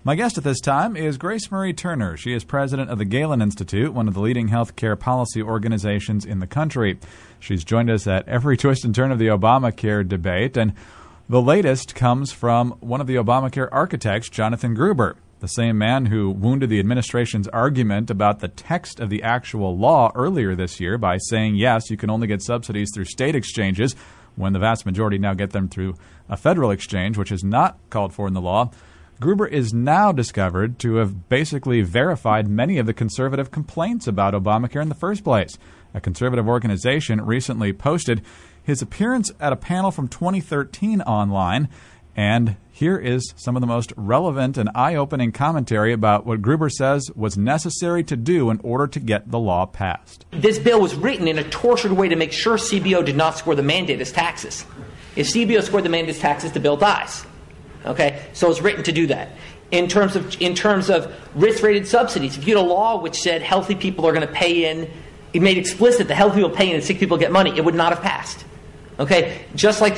My guest at this time is Grace Marie Turner. She is president of the Galen Institute, one of the leading healthcare policy organizations in the country. She's joined us at every twist and turn of the Obamacare debate, and the latest comes from one of the Obamacare architects, Jonathan Gruber, the same man who wounded the administration's argument about the text of the actual law earlier this year by saying, yes, you can only get subsidies through state exchanges when the vast majority now get them through a federal exchange, which is not called for in the law. Gruber is now discovered to have basically verified many of the conservative complaints about Obamacare in the first place. A conservative organization recently posted his appearance at a panel from 2013 online, and here is some of the most relevant and eye-opening commentary about what Gruber says was necessary to do in order to get the law passed. This bill was written in a tortured way to make sure CBO did not score the mandate as taxes. If CBO scored the mandate as taxes, the bill dies. Okay, so it's written to do that. In terms of risk-rated subsidies, if you had a law which said healthy people are going to pay in, it made explicit that healthy people pay in and sick people get money, it would not have passed. Okay, just like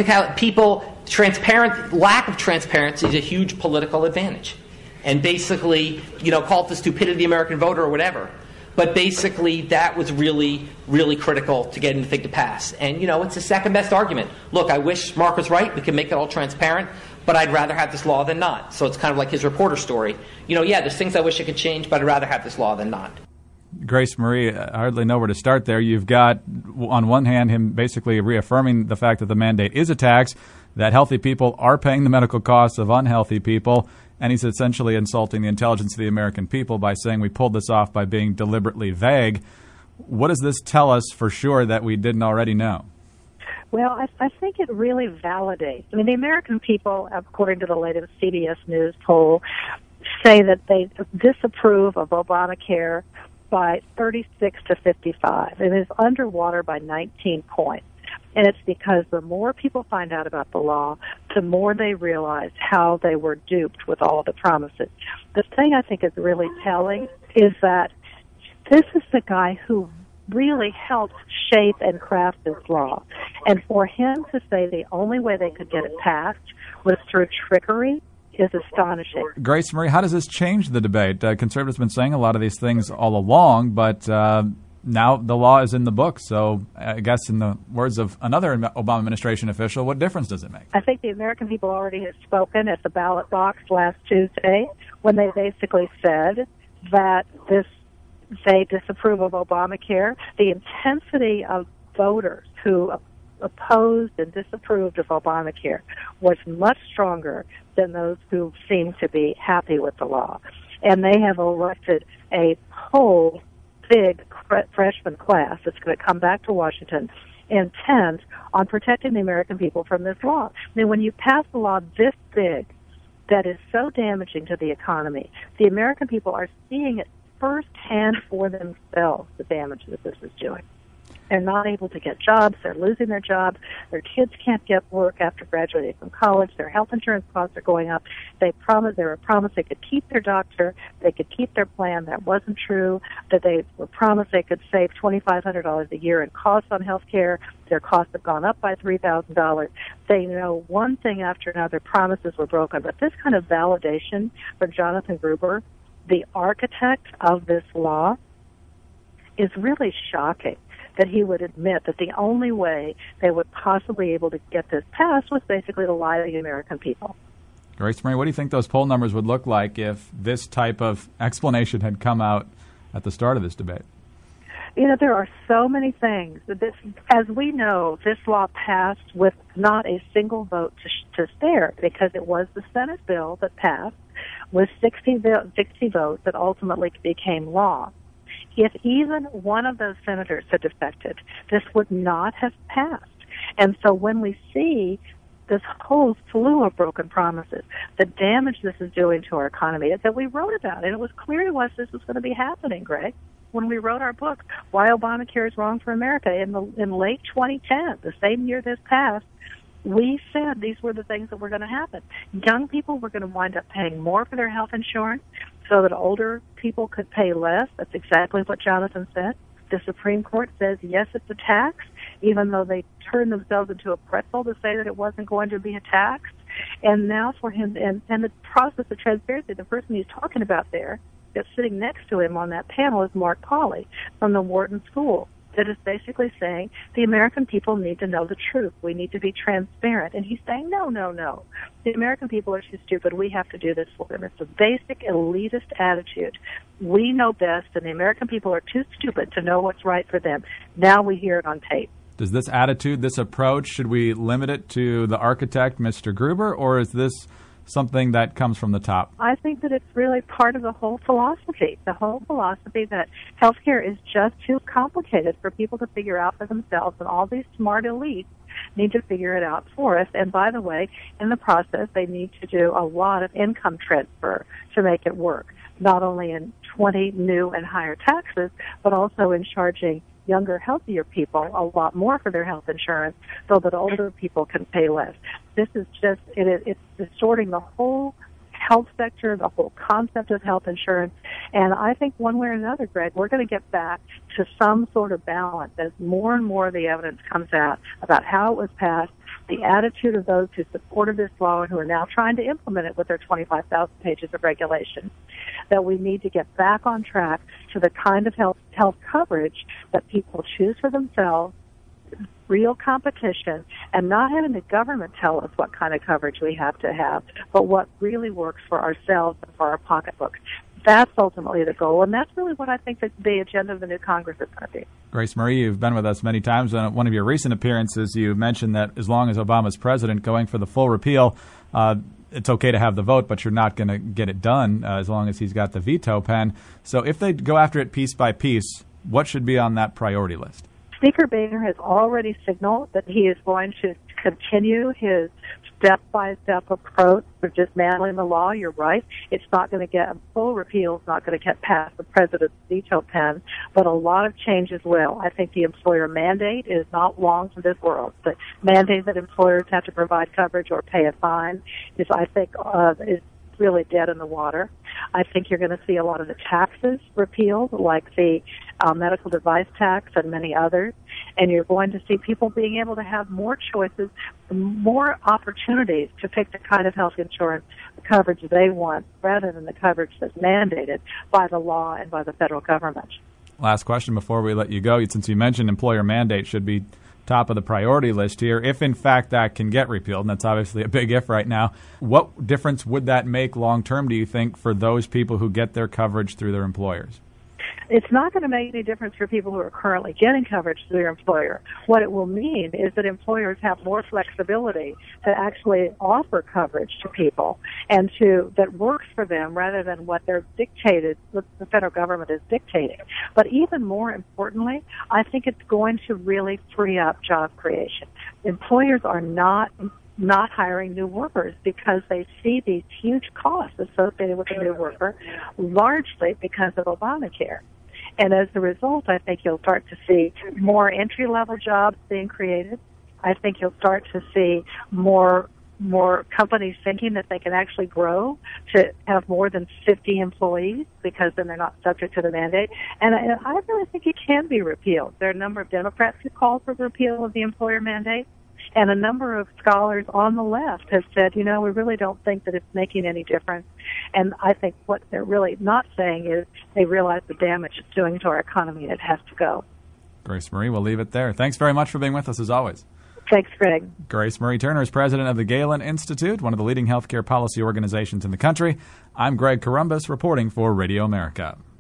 lack of transparency is a huge political advantage, and basically, call it the stupidity of the American voter or whatever. But basically, that was really, really critical to getting the thing to pass. And it's the second best argument. Look, I wish Mark was right. We can make it all transparent. But I'd rather have this law than not. So it's kind of like his reporter story. There's things I wish I could change, but I'd rather have this law than not. Grace Marie, I hardly know where to start there. You've got, on one hand, him basically reaffirming the fact that the mandate is a tax, that healthy people are paying the medical costs of unhealthy people, and he's essentially insulting the intelligence of the American people by saying we pulled this off by being deliberately vague. What does this tell us for sure that we didn't already know? Well, I think it really validates. I mean, the American people, according to the latest CBS News poll, say that they disapprove of Obamacare by 36 to 55. It is underwater by 19 points. And it's because the more people find out about the law, the more they realize how they were duped with all the promises. The thing I think is really telling is that this is the guy who really helped shape and craft this law. And for him to say the only way they could get it passed was through trickery is astonishing. Grace Marie, how does this change the debate? Conservatives have been saying a lot of these things all along, but now the law is in the book. So I guess in the words of another Obama administration official, what difference does it make? I think the American people already have spoken at the ballot box last Tuesday when they basically said that they disapprove of Obamacare. The intensity of voters who opposed and disapproved of Obamacare was much stronger than those who seem to be happy with the law. And they have elected a whole big freshman class that's going to come back to Washington intent on protecting the American people from this law. I mean, when you pass a law this big that is so damaging to the economy, the American people are seeing it firsthand for themselves, the damage that this is doing. They're not able to get jobs. They're losing their jobs. Their kids can't get work after graduating from college. Their health insurance costs are going up. They were promised they could keep their doctor. They could keep their plan. That wasn't true. That they were promised they could save $2,500 a year in costs on health care. Their costs have gone up by $3,000. They know one thing after another. Promises were broken. But this kind of validation from Jonathan Gruber, the architect of this law, is really shocking. That he would admit that the only way they would possibly be able to get this passed was basically to lie to the American people. Grace Marie, what do you think those poll numbers would look like if this type of explanation had come out at the start of this debate? There are so many things. As we know, this law passed with not a single vote to spare because it was the Senate bill that passed with 60 votes that ultimately became law. If even one of those senators had defected, this would not have passed. And so when we see this whole slew of broken promises, the damage this is doing to our economy, that we wrote about it. It was clear to us this was going to be happening, Greg, when we wrote our book, Why Obamacare is Wrong for America, in late 2010, the same year this passed. We said these were the things that were going to happen. Young people were going to wind up paying more for their health insurance so that older people could pay less. That's exactly what Jonathan said. The Supreme Court says, yes, it's a tax, even though they turned themselves into a pretzel to say that it wasn't going to be a tax. And now for him, and the process of transparency, the person he's talking about there that's sitting next to him on that panel is Mark Pauley from the Wharton School, that is basically saying the American people need to know the truth. We need to be transparent. And he's saying, no. The American people are too stupid. We have to do this for them. It's a basic elitist attitude. We know best, and the American people are too stupid to know what's right for them. Now we hear it on tape. Does this attitude, this approach, should we limit it to the architect, Mr. Gruber, or is this something that comes from the top? I think that it's really part of the whole philosophy that healthcare is just too complicated for people to figure out for themselves, and all these smart elites need to figure it out for us. And by the way, in the process, they need to do a lot of income transfer to make it work, not only in 20 new and higher taxes, but also in charging younger, healthier people a lot more for their health insurance so that older people can pay less. This is just, it's distorting the whole health sector, the whole concept of health insurance. And I think one way or another, Greg, we're going to get back to some sort of balance as more and more of the evidence comes out about how it was passed, the attitude of those who supported this law and who are now trying to implement it with their 25,000 pages of regulation, that we need to get back on track to the kind of health coverage that people choose for themselves, real competition, and not having the government tell us what kind of coverage we have to have, but what really works for ourselves and for our pocketbooks. That's ultimately the goal, and that's really what I think that the agenda of the new Congress is going to be. Grace Murray, you've been with us many times. On one of your recent appearances, you mentioned that as long as Obama's president, going for the full repeal, it's okay to have the vote, but you're not going to get it done as long as he's got the veto pen. So if they go after it piece by piece, what should be on that priority list? Speaker Boehner has already signaled that he is going to continue his step-by-step approach for dismantling the law. You're right. It's not going to get a full repeal. It's not going to get past the president's veto pen, but a lot of changes will. I think the employer mandate is not long from this world. The mandate that employers have to provide coverage or pay a fine is, I think, is really dead in the water. I think you're going to see a lot of the taxes repealed, like the medical device tax and many others, and you're going to see people being able to have more choices, more opportunities to pick the kind of health insurance coverage they want rather than the coverage that's mandated by the law and by the federal government. Last question before we let you go. Since you mentioned employer mandate should be top of the priority list here, if in fact that can get repealed, and that's obviously a big if right now, what difference would that make long term, do you think, for those people who get their coverage through their employers? It's not going to make any difference for people who are currently getting coverage through their employer. What it will mean is that employers have more flexibility to actually offer coverage to people and that works for them rather than what they're dictated, what the federal government is dictating. But even more importantly, I think it's going to really free up job creation. Employers are not hiring new workers because they see these huge costs associated with a new worker, largely because of Obamacare. And as a result, I think you'll start to see more entry-level jobs being created. I think you'll start to see more companies thinking that they can actually grow to have more than 50 employees because then they're not subject to the mandate. And I really think it can be repealed. There are a number of Democrats who call for the repeal of the employer mandate. And a number of scholars on the left have said, we really don't think that it's making any difference. And I think what they're really not saying is they realize the damage it's doing to our economy and it has to go. Grace Murray, we'll leave it there. Thanks very much for being with us, as always. Thanks, Greg. Grace Murray Turner is president of the Galen Institute, one of the leading healthcare policy organizations in the country. I'm Greg Corombos reporting for Radio America.